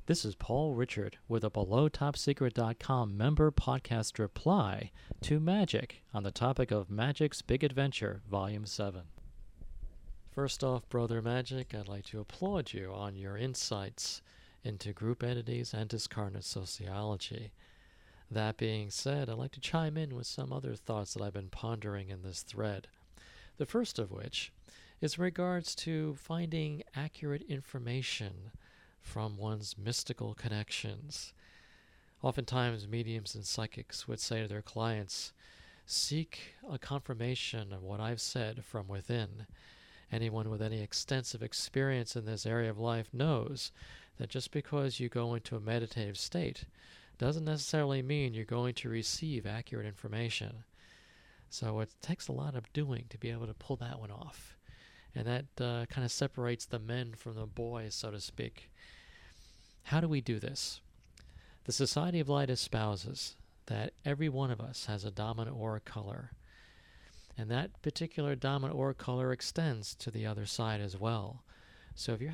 This is Paul Richard with a BelowTopSecret.com member podcast reply to Magic on the topic of Magic's Big Adventure, Volume 7. First off, Brother Magic, I'd like to applaud you on your insights into group entities and discarnate sociology. That being said, I'd like to chime in with some other thoughts that I've been pondering in this thread. The first of which is in regards to finding accurate information from one's mystical connections. Oftentimes, mediums and psychics would say to their clients, seek a confirmation of what I've said from within. Anyone with any extensive experience in this area of life knows that just because you go into a meditative state doesn't necessarily mean you're going to receive accurate information. So it takes a lot of doing to be able to pull that one off. And that kind of separates the men from the boys, so to speak. How do we do this? The Society of Light espouses that every one of us has a dominant aura color. And that particular dominant aura color extends to the other side as well. So if you're